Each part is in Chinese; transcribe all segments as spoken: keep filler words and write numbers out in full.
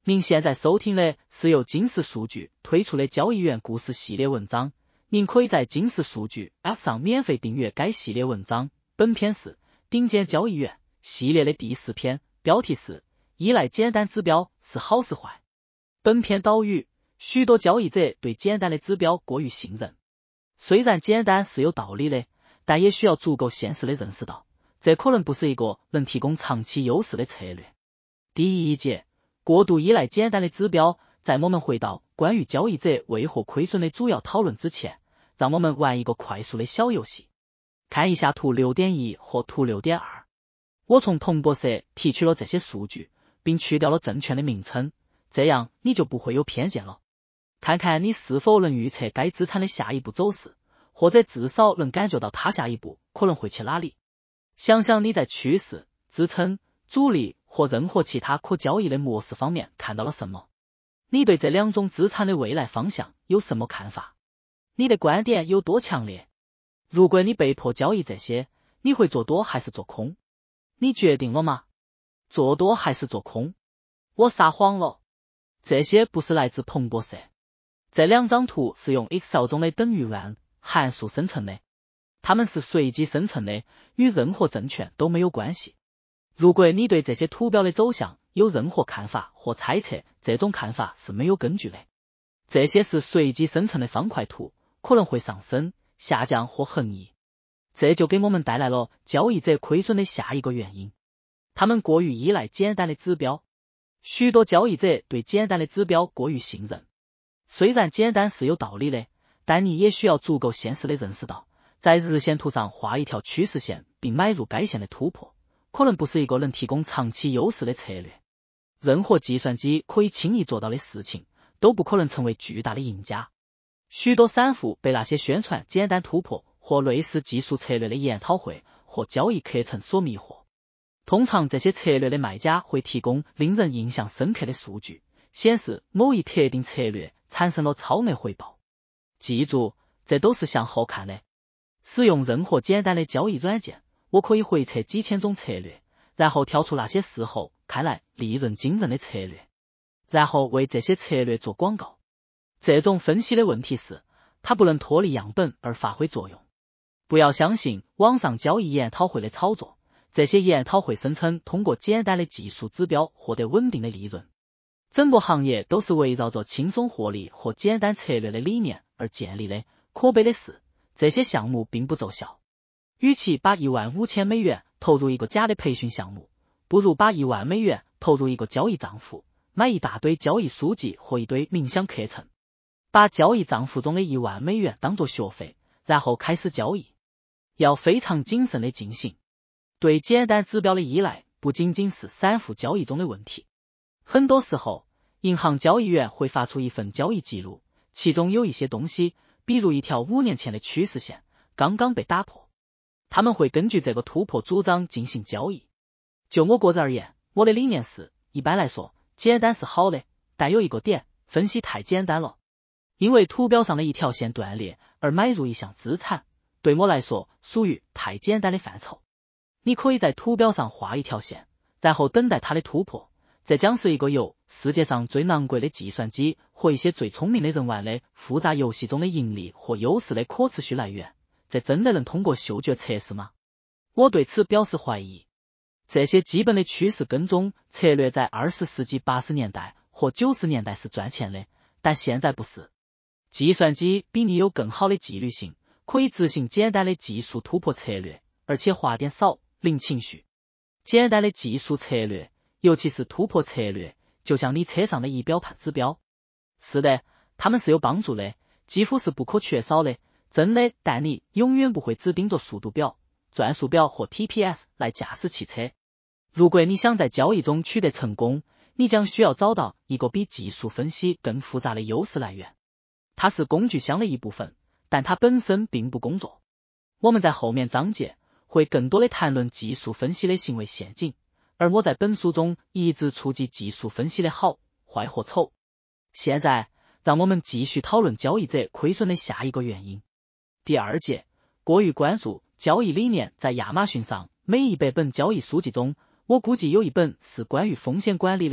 您现在收听的是由金石数据推出的交易员故事系列文章，您可以在金石数据 App 上免费订阅该系列文章。本篇是顶尖交易员系列的第四篇，标题是依赖简单指标是好是坏。本篇导语：许多交易者对简单的指标过于信任。虽然简单是有道理的，但也需要足够现实的认识到，这可能不是一个能提供长期优势的策略。第一节，过度依赖简单的指标。在我们回到关于交易者为何亏损的主要讨论之前，让我们玩一个快速的小游戏。看一下图 六点一 和图 六点二。我从彭博社提取了这些数据，并去掉了证券的名称，这样你就不会有偏见了。看看你是否能预测该资产的下一步走势，或者至少能感觉到它下一步可能会去哪里。想想你在趋势、支撑、阻力或任何其他可交易的模式方面看到了什么？你对这两种资产的未来方向有什么看法？你的观点有多强烈？如果你被迫交易这些，你会做多还是做空？你决定了吗？做多还是做空？我撒谎了。这些不是来自彭博社。这两张图是用 Excel 中的等于 rand 函数生成的，它们是随机生成的，与任何证券都没有关系。如果你对这些图标的走向有任何看法或猜测，这种看法是没有根据的。这些是随机生成的方块图，可能会上升、下降或横移。这就给我们带来了交易者亏损的下一个原因。他们过于依赖简单的指标。许多交易者对简单的指标过于信任。虽然简单是有道理的，但你也需要足够现实的认识到，在日线图上画一条趋势线并买入该线的突破，可能不是一个能提供长期优势的策略。任何计算机可以轻易做到的事情，都不可能成为巨大的赢家。许多散户被那些宣传简单突破或类似技术策略的研讨会或交易课程所迷惑。通常这些策略的卖家会提供令人印象深刻的数据，显示某一特定策略产生了超额回报。记住，这都是向后看的。使用任何简单的交易软件，我可以回测几千种策略，然后挑出那些事后看来利润惊人的策略，然后为这些策略做广告。这种分析的问题是，它不能脱离样本而发挥作用。不要相信网上交易研讨会的炒作，这些研讨会声称通过简单的技术指标获得稳定的利润。整个行业都是围绕着轻松获利或简单策略的理念而建立的，可悲的是，这些项目并不奏效。与其把一万五千美元投入一个假的培训项目，不如把一万美元投入一个交易账户，买一大堆交易书籍或一堆冥想课程，把交易账户中的一万美元当作学费，然后开始交易。要非常谨慎的进行。对简单指标的依赖不仅仅是散户交易中的问题。很多时候，银行交易员会发出一份交易记录，其中有一些东西，比如一条五年前的趋势线，刚刚被打破。他们会根据这个突破主张进行交易。就我个人而言，我的理念是，一般来说，简单是好的，但有一个点，分析太简单了。因为图表上的一条线断裂而买入一项资产，对我来说属于太简单的范畴。你可以在图表上画一条线，然后等待它的突破，这将是一个由世界上最昂贵的计算机或一些最聪明的人玩的复杂游戏中的盈利或优势的可持续来源。这真的能通过嗅觉测试吗？我对此表示怀疑。这些基本的趋势跟踪策略在二十世纪八十年代或九十年代是赚钱的，但现在不是。计算机比你有更好的纪律性，可以执行简单的技术突破策略，而且花点少，零情绪。简单的技术策略，尤其是突破策略，就像你车上的仪表盘指标。是的，它们是有帮助的，几乎是不可缺少的，真的，但你永远不会只盯着速度表、转速表或 T P S 来驾驶汽车。如果你想在交易中取得成功，你将需要找到一个比技术分析更复杂的优势来源。它是工具箱的一部分，但它本身并不工作。我们在后面章节会更多的谈论技术分析的行为陷阱，而我在本书中一直触及技术分析的好、坏或丑。现在，让我们继续讨论交易者亏损的下一个原因。第二节，过于关注交易理念。在亚马逊上每一百本交易书籍中，我估计有一本是关于风险管理的，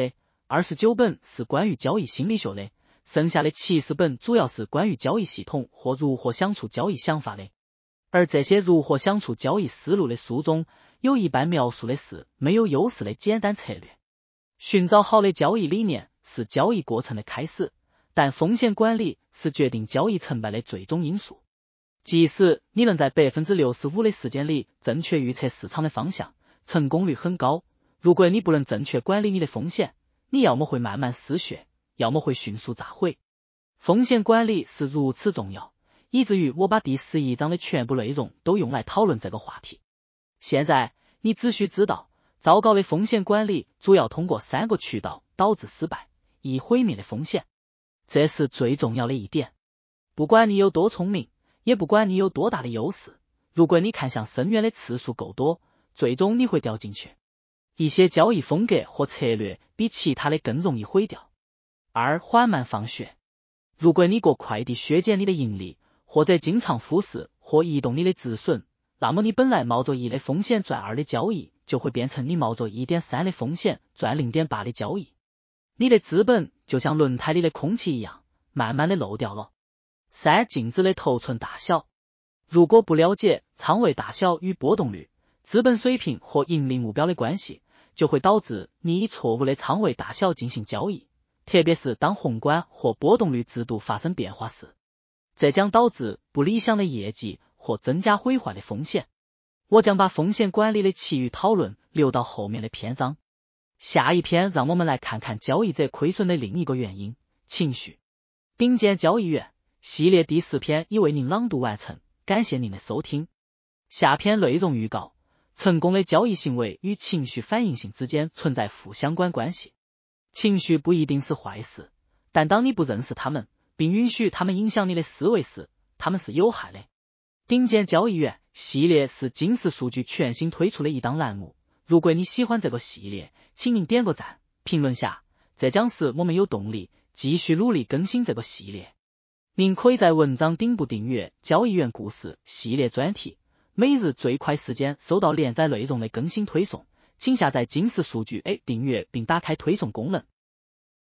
二十九本是关于交易心理学的，剩下的七十本主要是关于交易系统或如何想出交易想法的。而这些如何想出交易思路的书中，有一半描述的是没有优势的简单策略。寻找好的交易理念是交易过程的开始，但风险管理是决定交易成败的最终因素。即使你能在 百分之六十五 的时间里正确预测市场的方向，成功率很高，如果你不能正确管理你的风险，你要么会慢慢失血，要么会迅速炸毁。风险管理是如此重要，以至于我把第十一章的全部内容都用来讨论这个话题。现在你只需知道，糟糕的风险管理主要通过三个渠道导致失败：一、毁灭的风险，这是最重要的一点。不管你有多聪明，也不管你有多大的优势，如果你看向深渊的次数够多，最终你会掉进去。一些交易风格或策略比其他的更容易毁掉。二、缓慢放血，如果你过快地削减你的盈利，或者经常忽视或移动你的止损，那么你本来冒着一的风险赚二的交易，就会变成你冒着 一点三 的风险赚 零点八 的交易。你的资本就像轮胎里的空气一样，慢慢的漏掉了。三、净值的头寸大小，如果不了解仓位大小与波动率、资本水平或盈利目标的关系，就会导致你以错误的仓位大小进行交易，特别是当宏观或波动率制度发生变化时，这将导致不理想的业绩或增加毁坏的风险。我将把风险管理的其余讨论留到后面的篇章。下一篇让我们来看看交易者亏损的另一个原因——情绪。顶尖交易员系列第四篇已为您朗读完成，感谢您的收听。下篇内容预告：成功的交易行为与情绪反应性之间存在负相关关系。情绪不一定是坏事，但当你不认识他们，并允许他们影响你的思维时，他们是有害的。顶尖交易员系列是金石数据全新推出的一档栏目，如果你喜欢这个系列，请您点个赞，评论下，这将使我们有动力继续努力更新这个系列。您可以在文章顶部订阅交易员故事系列专题，每日最快时间收到连载内容的更新推送，请下载金石数据 A 订阅并打开推送功能。